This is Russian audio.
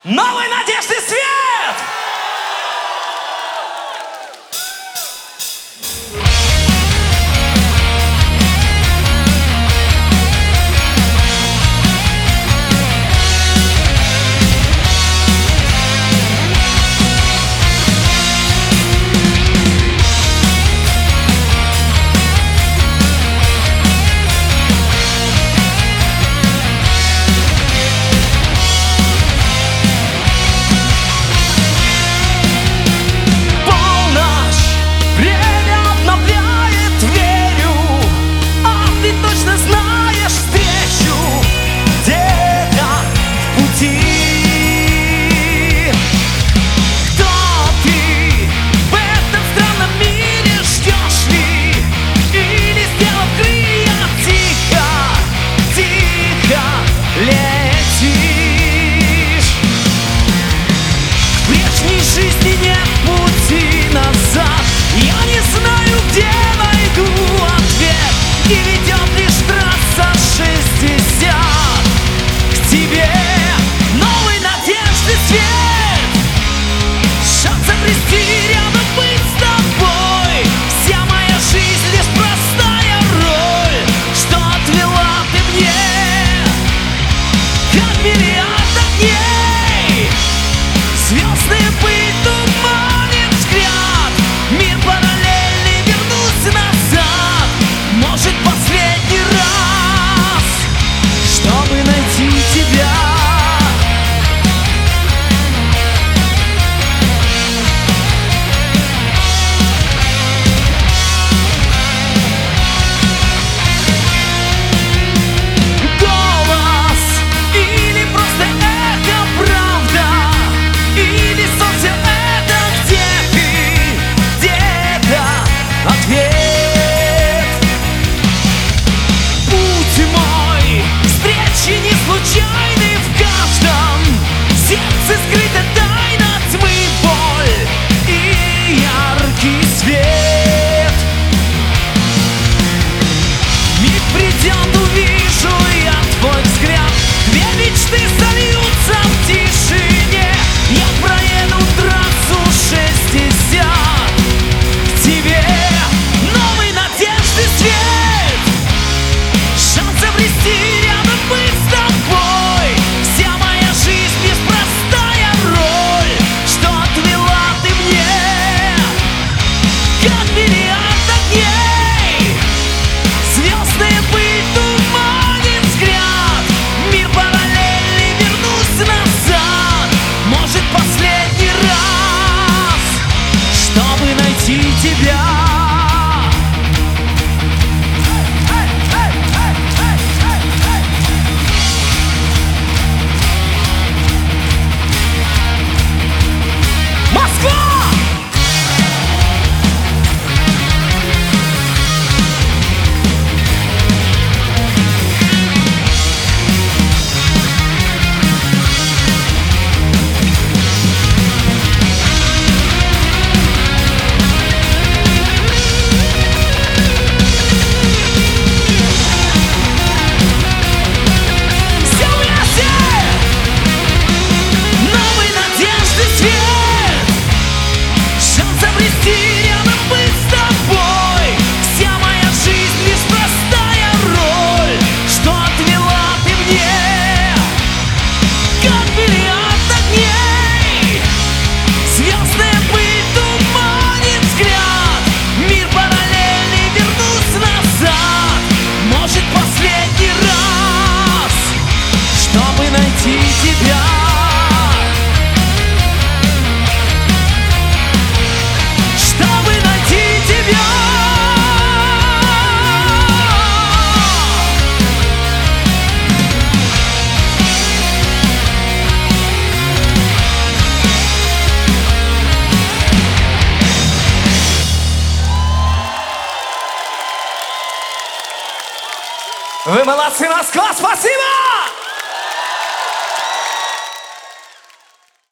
Новой надежды свет! Жизни нет пути назад. Я не знаю, где найду ответ, и ведет лишь трасса 60 к тебе. Новой надежды свет, шанс обрести рядом быть с тобой. Вся моя жизнь лишь простая роль, что отвела ты мне, как миллиард огней. Звездные пыль туманит взгляд, мир параллельный, вернусь назад. Может, последний раз, чтобы найти тебя. Голос или просто эхо, правда, или солнце это где ты, где-то ответ. Путь мой встречи не случайны, в каждом сердце скрыта тайна тьмы, боль и яркий свет. Миг придет, увижу я твой взгляд, две мечты сольются в тишине. Я проеду трассу 60 к тебе. Новой надежды свет, шанс обрести рядом быть с тобой. Вся моя жизнь лишь простая роль, что отвела ты мне, как миллиард огней. Звездные пыль туманит взгляд, мир параллельный, вернусь назад. Может, последний раз, чтобы найти тебя. Москва! Все вместе! Новой надежды свет, шанс обрести рядом быть с тобой. Вся моя жизнь лишь простая роль, что отвела ты мне, как миллиард огней. Звездная пыль туманит взгляд, мир параллельный, вернусь назад. Может, последний раз, чтобы найти тебя. Чтобы найти тебя. Вы молодцы, Москва, спасибо!